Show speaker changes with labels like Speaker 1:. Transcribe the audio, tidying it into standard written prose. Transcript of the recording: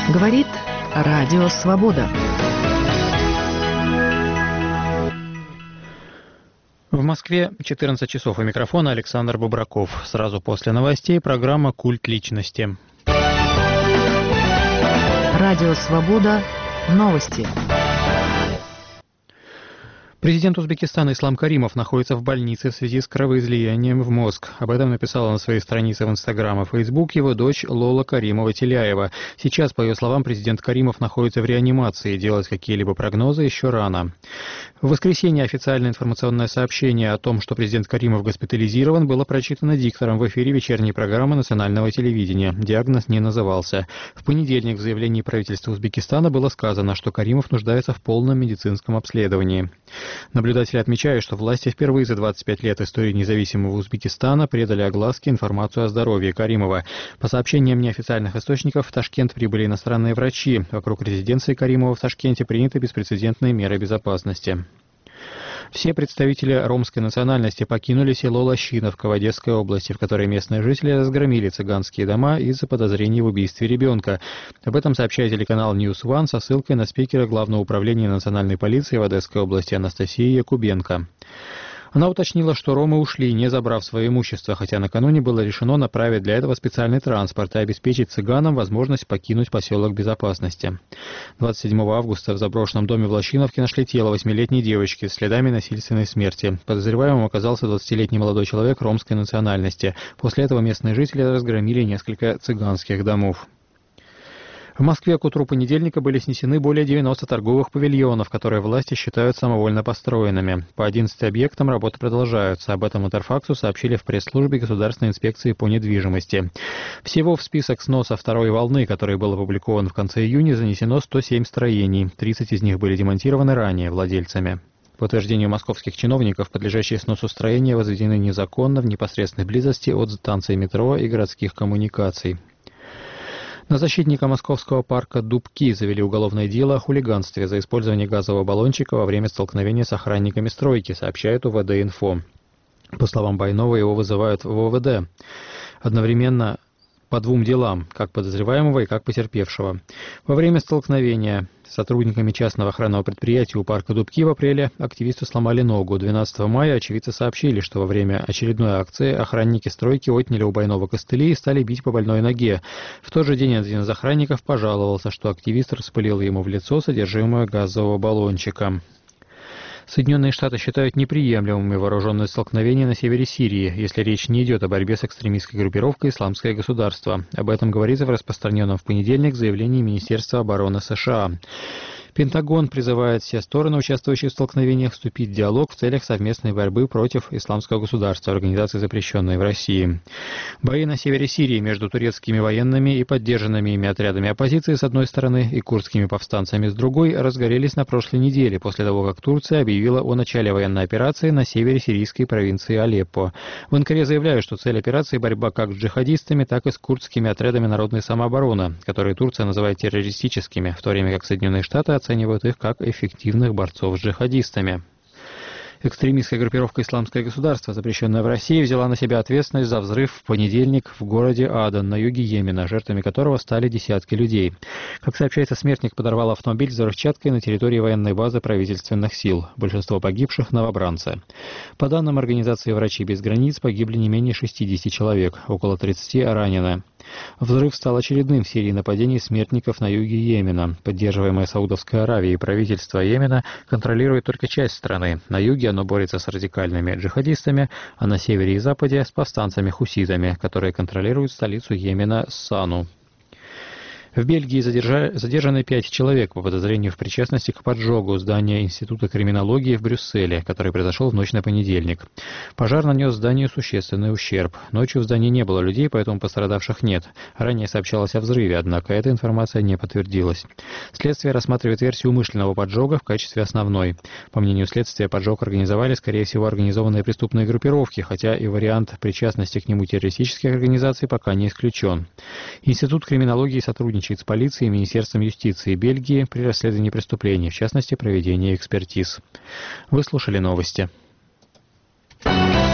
Speaker 1: Говорит Радио Свобода.
Speaker 2: В Москве 14 часов. У микрофона Александр Бубраков. Сразу после новостей программа «Культ личности».
Speaker 1: Радио Свобода. Новости.
Speaker 2: Президент Узбекистана Ислам Каримов находится в больнице в связи с кровоизлиянием в мозг. Об этом написала на своей странице в Инстаграм и Фейсбук его дочь Лола Каримова-Теляева. Сейчас, по ее словам, президент Каримов находится в реанимации. Делать какие-либо прогнозы еще рано. В воскресенье официальное информационное сообщение о том, что президент Каримов госпитализирован, было прочитано диктором в эфире вечерней программы национального телевидения. Диагноз не назывался. В понедельник в заявлении правительства Узбекистана было сказано, что Каримов нуждается в полном медицинском обследовании. Наблюдатели отмечают, что власти впервые за 25 лет истории независимого Узбекистана предали огласке информацию о здоровье Каримова. По сообщениям неофициальных источников, в Ташкент прибыли иностранные врачи. Вокруг резиденции Каримова в Ташкенте приняты беспрецедентные меры безопасности. Все представители ромской национальности покинули село Лощиновка в Одесской области, в которой местные жители разгромили цыганские дома из-за подозрений в убийстве ребенка. Об этом сообщает телеканал News One со ссылкой на спикера Главного управления национальной полиции в Одесской области Анастасии Якубенко. Она уточнила, что ромы ушли, не забрав свое имущество, хотя накануне было решено направить для этого специальный транспорт и обеспечить цыганам возможность покинуть поселок безопасности. 27 августа в заброшенном доме в Лощиновке нашли тело 8-летней девочки с следами насильственной смерти. Подозреваемым оказался 20-летний молодой человек ромской национальности. После этого местные жители разгромили несколько цыганских домов. В Москве к утру понедельника были снесены более 90 торговых павильонов, которые власти считают самовольно построенными. По 11 объектам работы продолжаются. Об этом Интерфаксу сообщили в пресс-службе Государственной инспекции по недвижимости. Всего в список сноса второй волны, который был опубликован в конце июня, занесено 107 строений. 30 из них были демонтированы ранее владельцами. По утверждению московских чиновников, подлежащие сносу строения возведены незаконно в непосредственной близости от станции метро и городских коммуникаций. На защитника московского парка Дубки завели уголовное дело о хулиганстве за использование газового баллончика во время столкновения с охранниками стройки, сообщает УВД-Инфо. По словам Байнова, его вызывают в ОВД одновременно по двум делам, как подозреваемого и как потерпевшего. Во время столкновения с сотрудниками частного охранного предприятия у парка Дубки в апреле активисты сломали ногу. 12 мая очевидцы сообщили, что во время очередной акции охранники стройки отняли у Байнова костыли и стали бить по больной ноге. В тот же день один из охранников пожаловался, что активист распылил ему в лицо содержимое газового баллончика. Соединенные Штаты считают неприемлемыми вооруженные столкновения на севере Сирии, если речь не идет о борьбе с экстремистской группировкой «Исламское государство». Об этом говорится в распространенном в понедельник заявлении Министерства обороны США. Пентагон призывает все стороны, участвующие в столкновениях, вступить в диалог в целях совместной борьбы против Исламского государства, организации, запрещенной в России. Бои на севере Сирии между турецкими военными и поддержанными ими отрядами оппозиции с одной стороны и курдскими повстанцами с другой разгорелись на прошлой неделе, после того, как Турция объявила о начале военной операции на севере сирийской провинции Алеппо. В Анкаре заявляют, что цель операции – борьба как с джихадистами, так и с курдскими отрядами народной самообороны, которые Турция называет террористическими, в то время как Соединенные Штаты оценивают их как эффективных борцов с джихадистами. Экстремистская группировка «Исламское государство», запрещенная в России, взяла на себя ответственность за взрыв в понедельник в городе Адан на юге Йемена, жертвами которого стали десятки людей. Как сообщается, смертник подорвал автомобиль с взрывчаткой на территории военной базы правительственных сил. Большинство погибших – новобранцы. По данным организации «Врачи без границ», погибли не менее 60 человек, около 30 ранены. Взрыв стал очередным в серии нападений смертников на юге Йемена. Поддерживаемое Саудовской Аравией правительство Йемена контролирует только часть страны. На юге оно борется с радикальными джихадистами, а на севере и западе с повстанцами-хуситами, которые контролируют столицу Йемена Сану. В Бельгии задержаны 5 человек по подозрению в причастности к поджогу здания Института криминологии в Брюсселе, который произошел в ночь на понедельник. Пожар нанес зданию существенный ущерб. Ночью в здании не было людей, поэтому пострадавших нет. Ранее сообщалось о взрыве, однако эта информация не подтвердилась. Следствие рассматривает версию умышленного поджога в качестве основной. По мнению следствия, поджог организовали, скорее всего, организованные преступные группировки, хотя и вариант причастности к нему террористических организаций пока не исключен. Институт криминологии сотрудничает с полицией и Министерством юстиции Бельгии при расследовании преступлений, в частности, проведении экспертиз. Вы слушали новости.